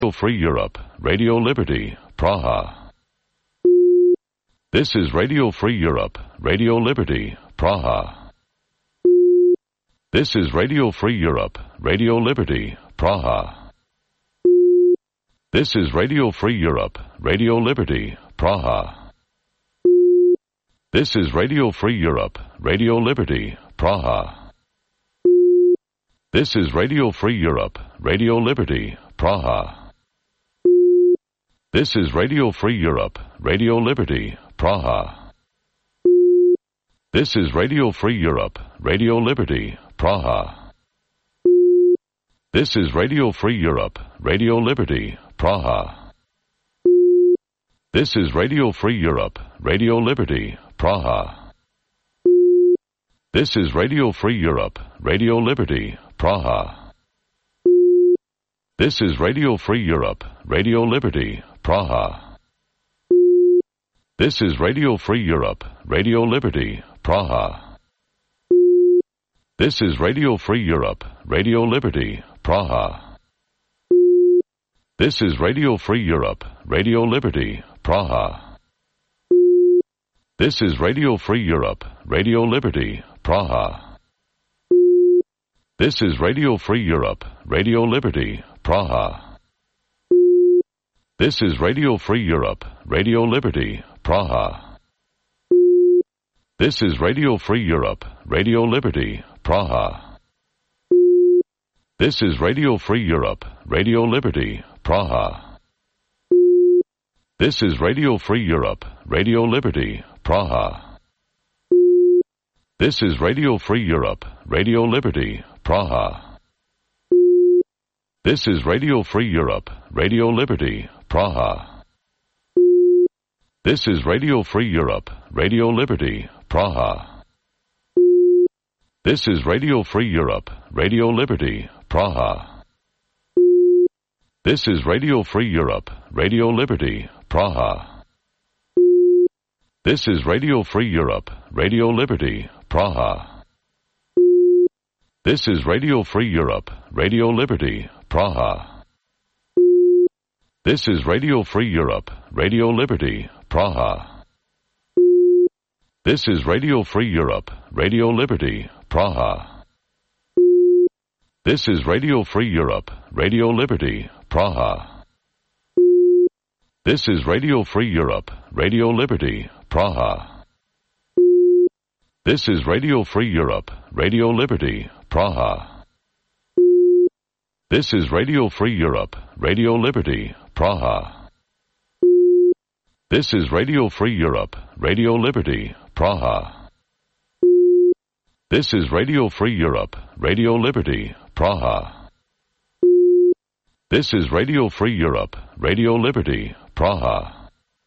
Free Europe, Radio Liberty, Praha. This is Radio Free Europe, Radio Liberty, Praha. This is Radio Free Europe, Radio Liberty, Praha. This is Radio Free Europe, Radio Liberty, Praha. This is Radio Free Europe, Radio Liberty, Praha. This is Radio Free Europe, Radio Liberty, Praha. This is Radio Free Europe, Radio Liberty, Praha. This is Radio Free Europe, Radio Liberty, Praha. This is Radio Free Europe, Radio Liberty, Praha. This is Radio Free Europe, Radio Liberty, Praha. This is Radio Free Europe, Radio Liberty, Praha. This is Radio Free Europe, Radio Liberty, Praha. This is Radio Free Europe, Radio Liberty, Praha. This is Radio Free Europe, Radio Liberty, Praha. This is Radio Free Europe, Radio Liberty, Praha. This is Radio Free Europe, Radio Liberty, Praha. This is Radio Free Europe, Radio Liberty, Praha. This is Radio Free Europe, Radio Liberty, Praha. This is Radio Free Europe, Radio Liberty, Praha. This is Radio Free Europe, Radio Liberty, Praha. This is Radio Free Europe, Radio Liberty, Praha. This is Radio Free Europe, Radio Liberty, Praha. This is Radio Free Europe, Radio Liberty, Praha. This is Radio Free Europe, Radio Liberty, Praha. This is Radio Free Europe, Radio Liberty, Praha. This is Radio Free Europe, Radio Liberty, Praha. This is Radio Free Europe, Radio Liberty, Praha. This is Radio Free Europe, Radio Liberty, Praha. This is Radio Free Europe, Radio Liberty, Praha. This is Radio Free Europe, Radio Liberty, Praha. This is Radio Free Europe, Radio Liberty, Praha. This is Radio Free Europe, Radio Liberty, Praha. This is Radio Free Europe, Radio Liberty, Praha. This is Radio Free Europe, Radio Liberty, Praha. This is Radio Free Europe, Radio Liberty, Praha. This is Radio Free Europe, Radio Liberty, Praha. This is Radio Free Europe, Radio Liberty, Praha.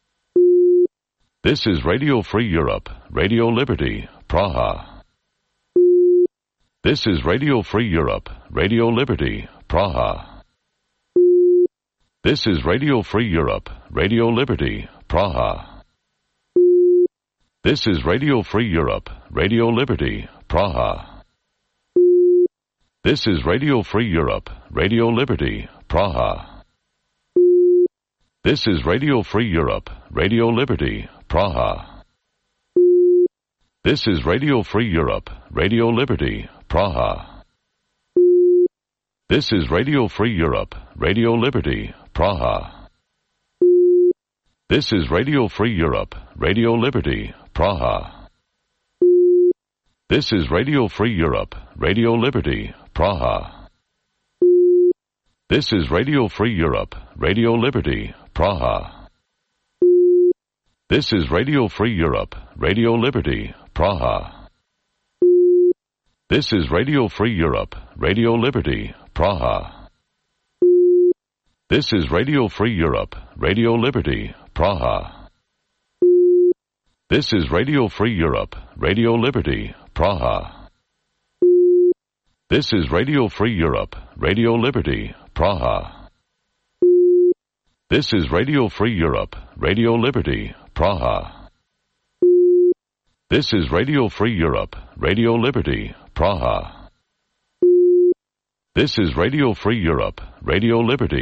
This is Radio Free Europe, Radio Liberty, Praha. This is Radio Free Europe, Radio Liberty, Praha. This is Radio Free Europe, Radio Liberty, Praha. This is Radio Free Europe, Radio Liberty, Praha. This is Radio Free Europe, Radio Liberty, Praha. This is Radio Free Europe, Radio Liberty, Praha. This is Radio Free Europe, Radio Liberty, Praha. This is Radio Free Europe, Radio Liberty, Praha. This is Radio Free Europe, Radio Liberty, Praha. This is Radio Free Europe, Radio Liberty, Praha. This is Radio Free Europe, Radio Liberty, Praha. This is Radio Free Europe, Radio Liberty, Praha. This is Radio Free Europe, Radio Liberty, Praha. This is Radio Free Europe, Radio Liberty, Praha. This is Radio Free Europe, Radio Liberty, Praha. This is Radio Free Europe, Radio Liberty, Praha. This is Radio Free Europe, Radio Liberty, Praha. This is Radio Free Europe, Radio Liberty, Praha. This is Radio Free Europe, Radio Liberty,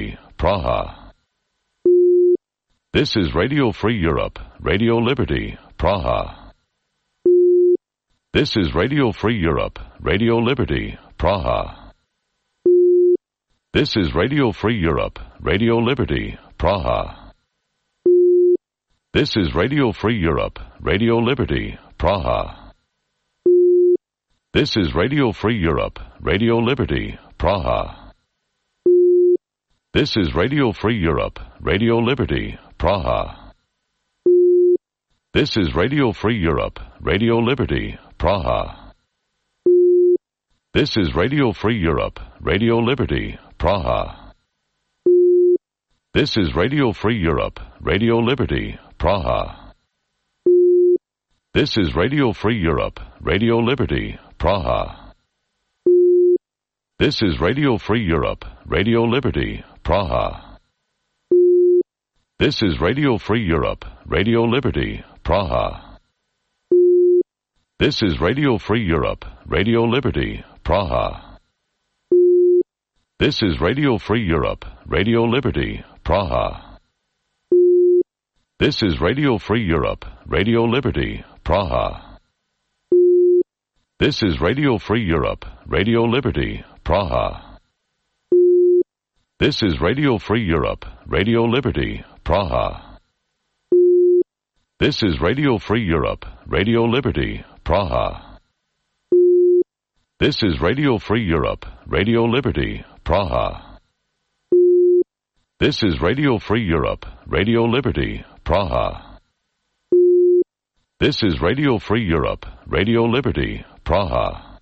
Praha. This is Radio Free Europe, Radio Liberty, Praha. This is Radio Free Europe, Radio Liberty, Praha. This is Radio Free Europe, Radio Liberty, Praha. This is Radio Free Europe, Radio Liberty, Praha. This is Radio Free Europe, Radio Liberty, Praha. This is Radio Free Europe, Radio Liberty, Praha. This is Radio Free Europe, Radio Liberty, Praha. This is Radio Free Europe, Radio Liberty, Praha. This is Radio Free Europe, Radio Liberty, Praha. This is Radio Free Europe, Radio Liberty, Praha. This is Radio Free Europe, Radio Liberty, Praha. This is Radio Free Europe, Radio Liberty, Praha. This is Radio Free Europe, Radio Liberty, Praha. This is Radio Free Europe, Radio Liberty, Praha. This is Radio Free Europe, Radio Liberty, Praha. This is Radio Free Europe, Radio Liberty, Praha. This is Radio Free Europe, Radio Liberty, Praha. This is Radio Free Europe, Radio Liberty, Praha. This is Radio Free Europe, Radio Liberty, Praha. This is Radio Free Europe, Radio Liberty, Praha. This is Radio Free Europe, Radio Liberty, Praha.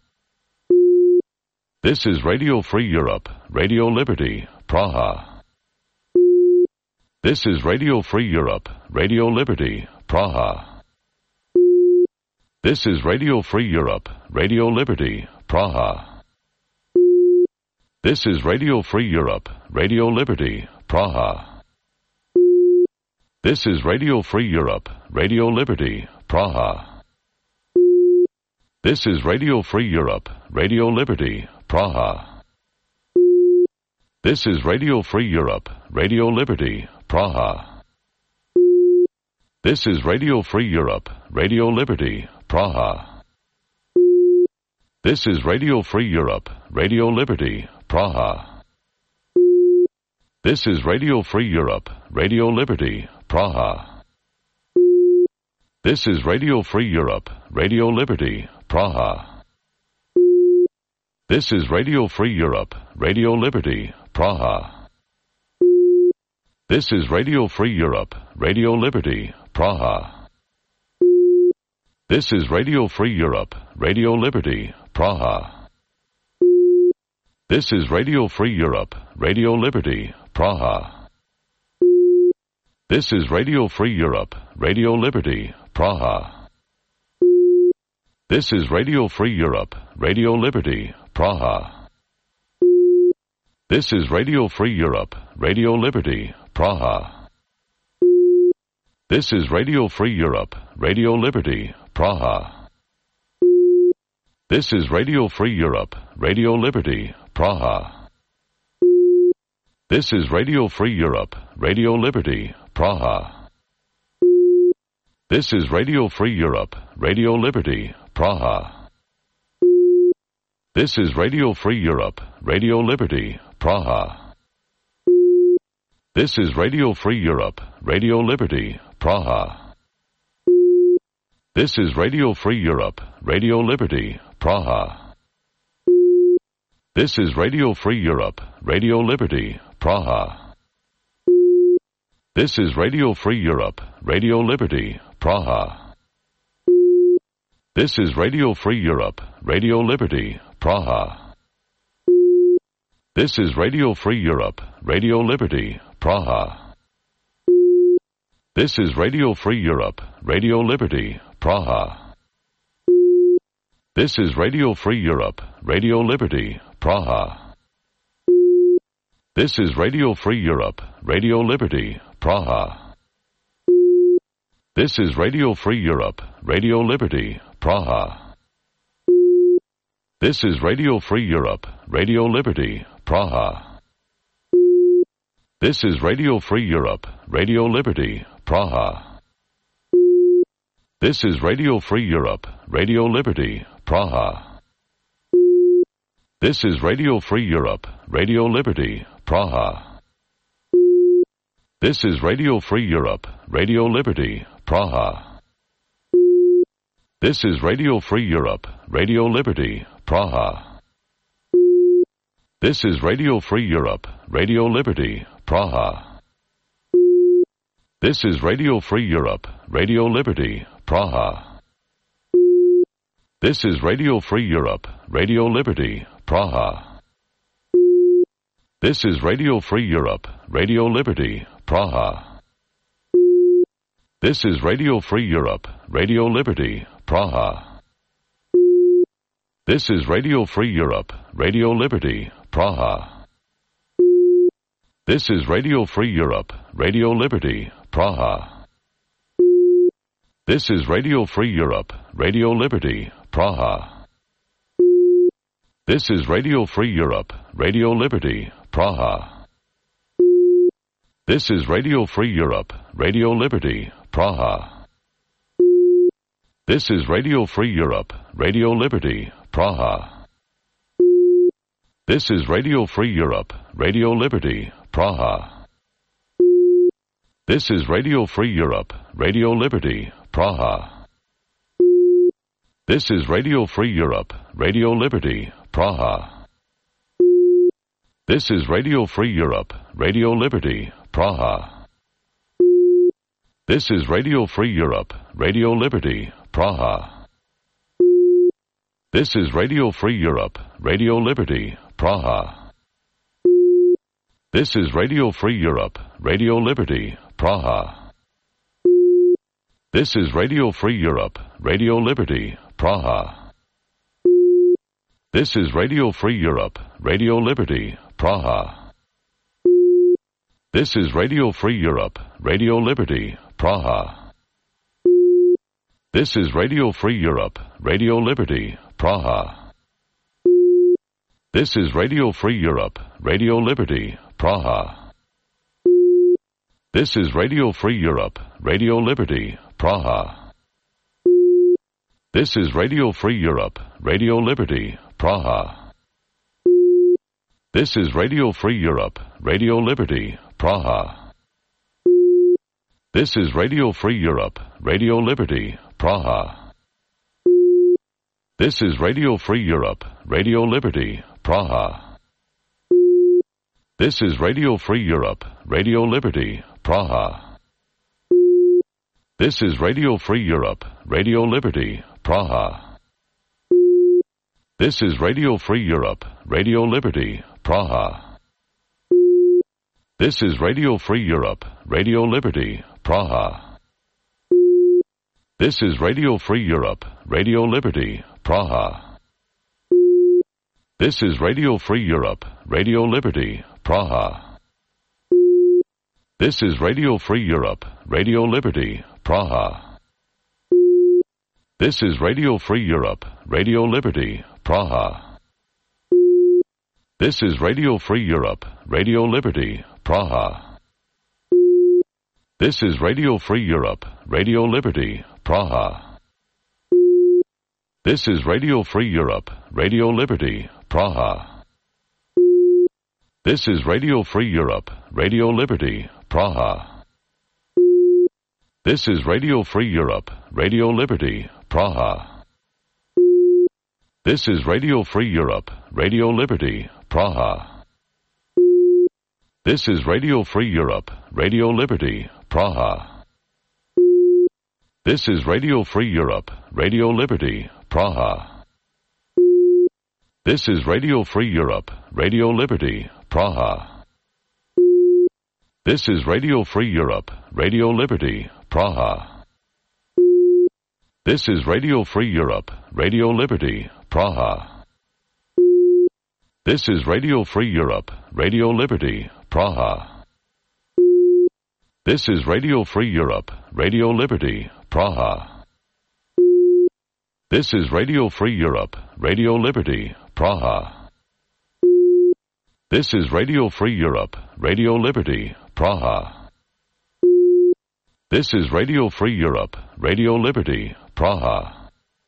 This is Radio Free Europe, Radio Liberty, Praha. This is Radio Free Europe, Radio Liberty, Praha. This is Radio Free Europe, Radio Liberty, Praha. This is Radio Free Europe, Radio Liberty, Praha. This is Radio Free Europe, Radio Liberty, Praha. This is Radio Free Europe, Radio Liberty, Praha. This is Radio Free Europe, Radio Liberty, Praha. This is Radio Free Europe, Radio Liberty, Praha. This is Radio Free Europe, Radio Liberty, Praha. This is Radio Free Europe, Radio Liberty, Praha. This is Radio Free Europe, Radio Liberty, Praha. This is Radio Free Europe, Radio Liberty, Praha. This is Radio Free Europe, Radio Liberty, Praha. This is Radio Free Europe, Radio Liberty, Praha. This is Radio Free Europe, Radio Liberty, Praha. This is Radio Free Europe, Radio Liberty, Praha. This is Radio Free Europe, Radio Liberty, Praha. This is Radio Free Europe, Radio Liberty, Praha. This is Radio Free Europe, Radio Liberty, Praha. This is Radio Free Europe, Radio Liberty, Praha. This is Radio Free Europe, Radio Liberty, Praha. This is Radio Free Europe, Radio Liberty, Praha. This is Radio Free Europe, Radio Liberty, Praha. This is Radio Free Europe, Radio Liberty, Praha. This is Radio Free Europe, Radio Liberty, Praha. This is Radio Free Europe, Radio Liberty, Praha. This is Radio Free Europe, Radio Liberty, Praha. This is Radio Free Europe, Radio Liberty, Praha. This is Radio Free Europe, Radio Liberty, Praha. This is Radio Free Europe, Radio Liberty, Praha. This is Radio Free Europe, Radio Liberty, Praha. This is Radio Free Europe, Radio Liberty, Praha. This is Radio Free Europe, Radio Liberty, Praha. This is Radio Free Europe, Radio Liberty, Praha. This is Radio Free Europe, Radio Liberty, Praha. This is Radio Free Europe, Radio Liberty, Praha. This is Radio Free Europe, Radio Liberty, Praha. This is Radio Free Europe, Radio Liberty, Praha. This is Radio Free Europe, Radio Liberty, Praha. This is Radio Free Europe, Radio Liberty, Praha. This is Radio Free Europe, Radio Liberty, Praha. This is Radio Free Europe, Radio Liberty, Praha. This is Radio Free Europe, Radio Liberty, Praha. This is Radio Free Europe, Radio Liberty, Praha. This is Radio Free Europe, Radio Liberty, Praha. This is Radio Free Europe, Radio Liberty, Praha. This is Radio Free Europe, Radio Liberty, Praha. This is Radio Free Europe, Radio Liberty, Praha. This is Radio Free Europe, Radio Liberty, Praha. This is Radio Free Europe, Radio Liberty, Praha. This is Radio Free Europe, Radio Liberty, Praha. This is Radio Free Europe, Radio Liberty, Praha. This is Radio Free Europe, Radio Liberty, Praha. This is Radio Free Europe, Radio Liberty, Praha. This is Radio Free Europe, Radio Liberty, Praha. This is Radio Free Europe, Radio Liberty, Praha. This is Radio Free Europe, Radio Liberty, Praha. This is Radio Free Europe, Radio Liberty, Praha. This is Radio Free Europe, Radio Liberty, Praha. This is Radio Free Europe, Radio Liberty, Praha. This is Radio Free Europe, Radio Liberty, Praha. This is Radio Free Europe, Radio Liberty, Praha. This is Radio Free Europe, Radio Liberty, Praha. This is Radio Free Europe, Radio Liberty, Praha. This is Radio Free Europe, Radio Liberty, Praha. This is Radio Free Europe, Radio Liberty, Praha. This is Radio Free Europe, Radio Liberty, Praha. This is Radio Free Europe, Radio Liberty, Praha. This is Radio Free Europe, Radio Liberty, Praha. This is Radio Free Europe, Radio Liberty, Praha. This is Radio Free Europe, Radio Liberty, Praha. This is Radio Free Europe, Radio Liberty, Praha. This is Radio Free Europe, Radio Liberty, Praha. This is Radio Free Europe, Radio Liberty, Praha. This is Radio Free Europe, Radio Liberty, Praha. This is Radio Free Europe, Radio Liberty, Praha. This is Radio Free Europe, Radio Liberty, Praha. This is Radio Free Europe, Radio Liberty, Praha. This is Radio Free Europe, Radio Liberty, Praha. This is Radio Free Europe, Radio Liberty, Praha. This is Radio Free Europe, Radio Liberty, Praha. This is Radio Free Europe, Radio Liberty, Praha. This is Radio Free Europe, Radio Liberty, Praha. This is Radio Free Europe, Radio Liberty, Praha. This is Radio Free Europe, Radio Liberty, Praha. This is Radio Free Europe, Radio Liberty, Praha. This is Radio Free Europe, Radio Liberty, Praha. This is Radio Free Europe, Radio Liberty, Praha. This is Radio Free Europe, Radio Liberty, Praha. This is Radio Free Europe, Radio Liberty, Praha. This is Radio Free Europe, Radio Liberty, Praha.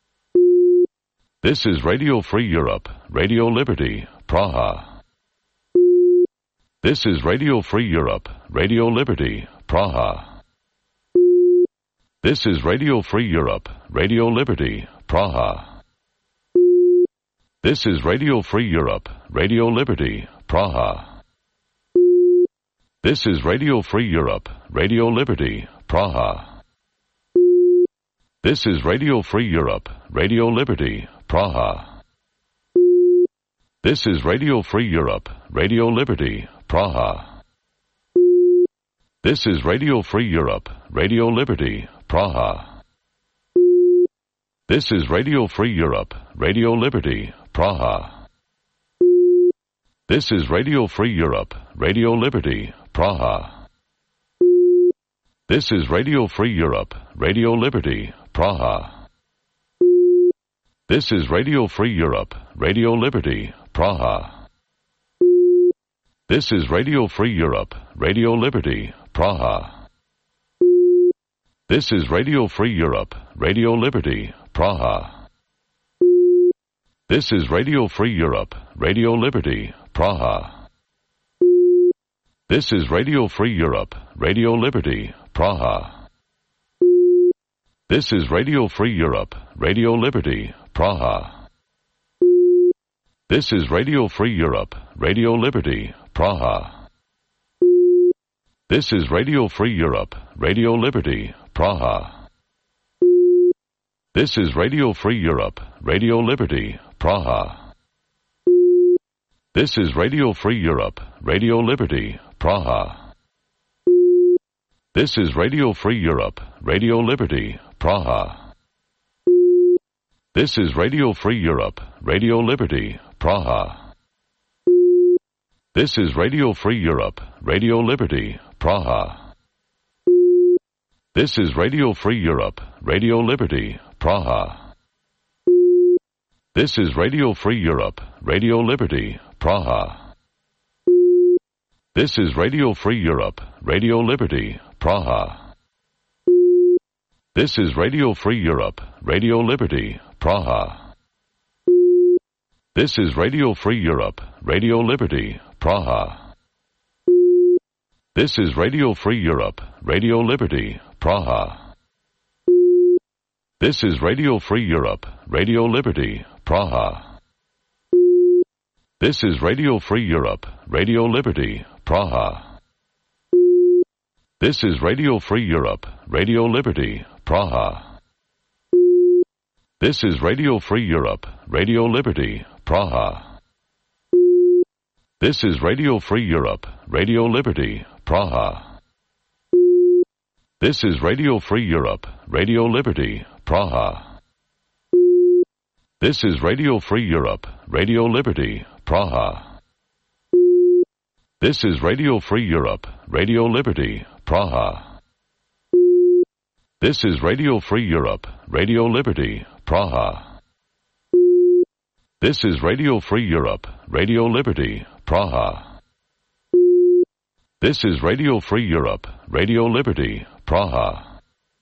This is Radio Free Europe, Radio Liberty, Praha. This is Radio Free Europe, Radio Liberty, Praha. This is Radio Free Europe, Radio Liberty, Praha. This is Radio Free Europe, Radio Liberty, Praha. This is Radio Free Europe, Radio Liberty, Praha. This is Radio Free Europe, Radio Liberty, Praha. This is Radio Free Europe, Radio Liberty, Praha. This is Radio Free Europe, Radio Liberty, Praha. This is Radio Free Europe, Radio Liberty, Praha. This is Radio Free Europe, Radio Liberty, Praha. This is Radio Free Europe, Radio Liberty, Praha. This is Radio Free Europe, Radio Liberty, Praha. This is Radio Free Europe, Radio Liberty, Praha. This is Radio Free Europe, Radio Liberty, Praha. This is Radio Free Europe, Radio Liberty, Praha. This is Radio Free Europe, Radio Liberty, Praha. This is Radio Free Europe, Radio Liberty, Praha. This is Radio Free Europe, Radio Liberty, Praha. This is Radio Free Europe, Radio Liberty, Praha. This is Radio Free Europe, Radio Liberty, Praha. This is Radio Free Europe, Radio Liberty, Praha. This is Radio Free Europe, Radio Liberty, Praha. This is Radio Free Europe, Radio Liberty, Praha. This is Radio Free Europe, Radio Liberty, Praha. This is Radio Free Europe, Radio Liberty, Praha. This is Radio Free Europe, Radio Liberty, Praha. This is Radio Free Europe, Radio Liberty, Praha. This is Radio Free Europe, Radio Liberty, Praha. This is Radio Free Europe, Radio Liberty, Praha. This is Radio Free Europe, Radio Liberty, Praha. This is Radio Free Europe, Radio Liberty, Praha. This is Radio Free Europe, Radio Liberty, Praha. This is Radio Free Europe, Radio Liberty, Praha. This is Radio Free Europe, Radio Liberty, Praha. This is Radio Free Europe, Radio Liberty, Praha. This is Radio Free Europe, Radio Liberty, Praha. This is Radio Free Europe, Radio Liberty, Praha. This is Radio Free Europe, Radio Liberty, Praha. This is Radio Free Europe, Radio Liberty, Praha. This is Radio Free Europe, Radio Liberty, Praha. This is Radio Free Europe, Radio Liberty, Praha.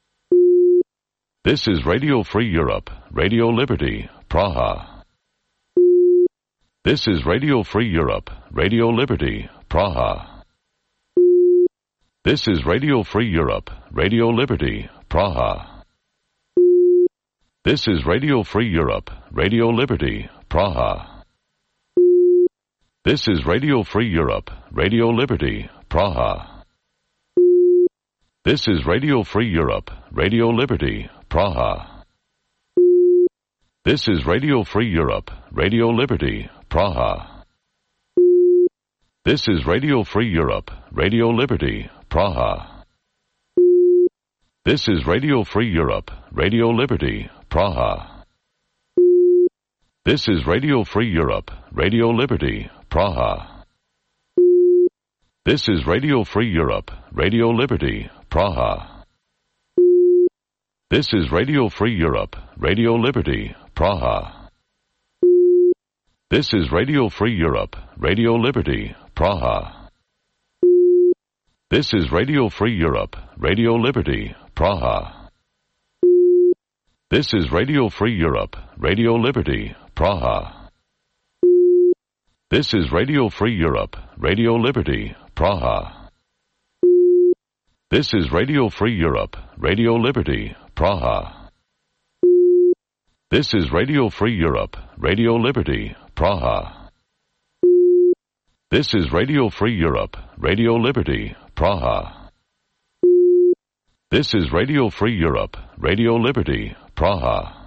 This is Radio Free Europe, Radio Liberty, Praha. This is Radio Free Europe, Radio Liberty, Praha. This is Radio Free Europe, Radio Liberty, Praha. This is Radio Free Europe, Radio Liberty, Praha. This is Radio Free Europe, Radio Liberty, Praha. This is Radio Free Europe, Radio Liberty, Praha. This is Radio Free Europe, Radio Liberty, Praha. This is Radio Free Europe, Radio Liberty, Praha. This is Radio Free Europe, Radio Liberty, Praha. This is Radio Free Europe, Radio Liberty, Praha. This is Radio Free Europe, Radio Liberty, Praha. This is Radio Free Europe, Radio Liberty, Praha. This is Radio Free Europe, Radio Liberty, Praha. This is Radio Free Europe, Radio Liberty, Praha. This is Radio Free Europe, Radio Liberty, Praha. This is Radio Free Europe, Radio Liberty, Praha. This is Radio Free Europe, Radio Liberty, Praha. This is Radio Free Europe, Radio Liberty, Praha. This is Radio Free Europe, Radio Liberty, Praha. This is Radio Free Europe, Radio Liberty, Praha.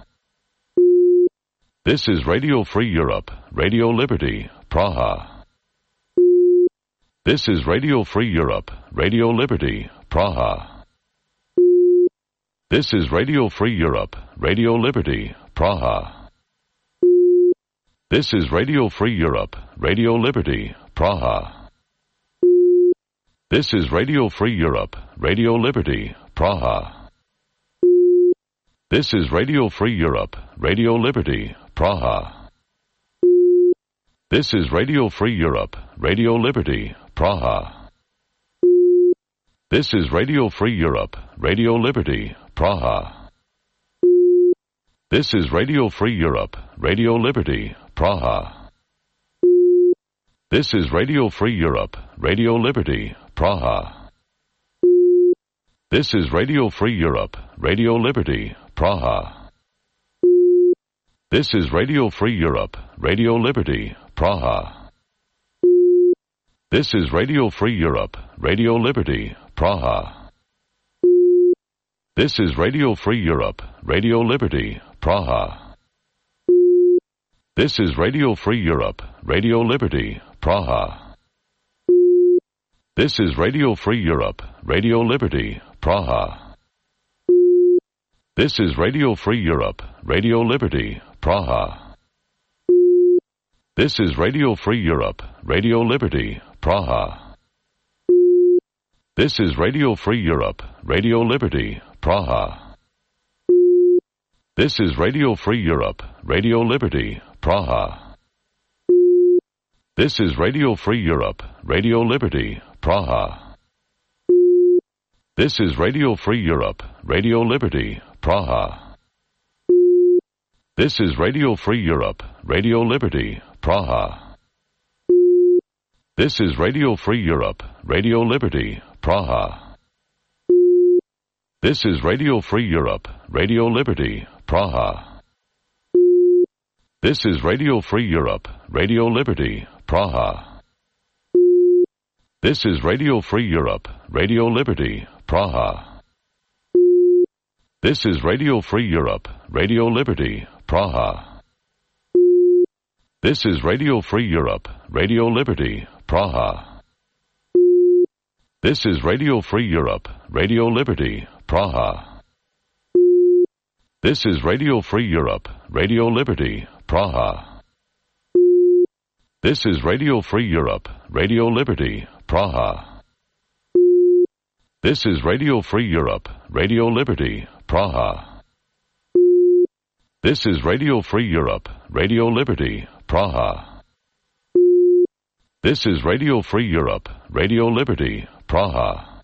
This is Radio Free Europe, Radio Liberty, Praha. This is Radio Free Europe, Radio Liberty, Praha. This is Radio Free Europe, Radio Liberty, Praha. This is Radio Free Europe, Radio Liberty, Praha. This is Radio Free Europe, Radio Liberty, Praha. This is Radio Free Europe, Radio Liberty, Praha. This is Radio Free Europe, Radio Liberty, Praha. This is Radio Free Europe, Radio Liberty, Praha. This is Radio Free Europe, Radio Liberty, Praha. This is Radio Free Europe, Radio Liberty, Praha. This is Radio Free Europe, Radio Liberty, Praha. This is Radio Free Europe, Radio Liberty, Praha. This is Radio Free Europe, Radio Liberty, Praha. This is Radio Free Europe, Radio Liberty, Praha. This is Radio Free Europe, Radio Liberty, Praha. This is Radio Free Europe, Radio Liberty, Praha. This is Radio Free Europe, Radio Liberty, Praha. This is Radio Free Europe, Radio Liberty, Praha. This is Radio Free Europe, Radio Liberty, Praha. This is Radio Free Europe, Radio Liberty, Praha. This is Radio Free Europe, Radio Liberty, Praha. This is Radio Free Europe, Radio Liberty, Praha. This is Radio Free Europe, Radio Liberty, Praha. This is Radio Free Europe, Radio Liberty, Praha. This is Radio Free Europe, Radio Liberty, Praha. This is Radio Free Europe, Radio Liberty, Praha. This is Radio Free Europe, Radio Liberty, Praha. This is Radio Free Europe, Radio Liberty, Praha. This is Radio Free Europe, Radio Liberty, Praha. This is Radio Free Europe, Radio Liberty, Praha. This is Radio Free Europe, Radio Liberty, Praha. This is Radio Free Europe, Radio Liberty, Praha. This is Radio Free Europe, Radio Liberty, Praha. This is Radio Free Europe, Radio Liberty, Praha. This is Radio Free Europe, Radio Liberty, Praha.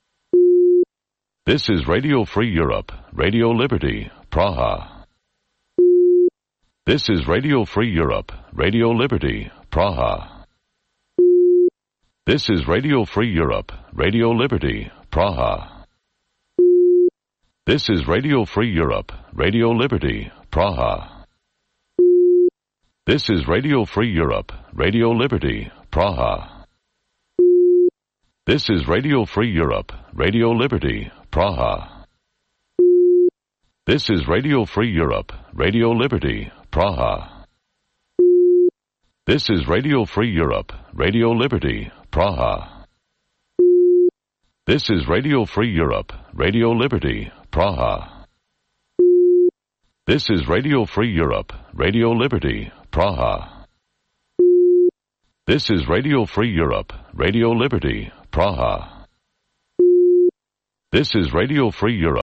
This is Radio Free Europe, Radio Liberty, Praha. This is Radio Free Europe, Radio Liberty, Praha. This is Radio Free Europe, Radio Liberty, Praha. This is Radio Free Europe, Radio Liberty, Praha. This is Radio Free Europe, Radio Liberty, Praha. This is Radio Free Europe, Radio Liberty, Praha. This is Radio Free Europe, Radio Liberty, Praha. This is Radio Free Europe, Radio Liberty, Praha. This is Radio Free Europe, Radio Liberty, Praha. This is Radio Free Europe, Radio Liberty, Praha. This is Radio Free Europe, Radio Liberty, Praha. This is Radio Free Europe.